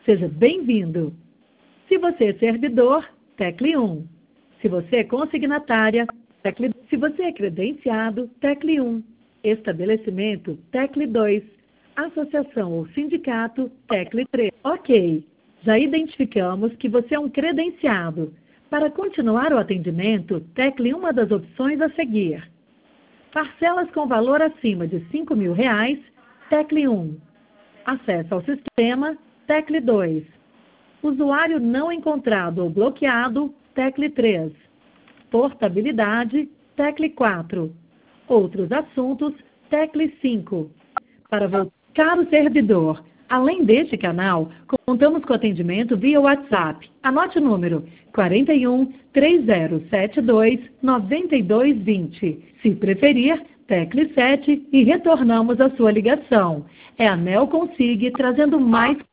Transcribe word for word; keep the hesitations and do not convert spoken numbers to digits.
Seja bem-vindo. Se você é servidor, tecle um. Se você é consignatária, tecle dois. Se você é credenciado, tecle um. Estabelecimento, tecle dois. Associação ou sindicato, tecle três. Ok. Já identificamos que você é um credenciado. Para continuar o atendimento, tecle uma das opções a seguir. Parcelas com valor acima de cinco mil reais, tecle um. Acesso ao sistema, tecle dois. Usuário não encontrado ou bloqueado, tecle três. Portabilidade, tecle quatro. Outros assuntos, tecle cinco. Para voltar, caro servidor, além deste canal, contamos com atendimento via WhatsApp. Anote o número quarenta e um, três zero sete dois, nove dois dois zero. Se preferir, tecle sete e retornamos a sua ligação. É a Nelconsig trazendo mais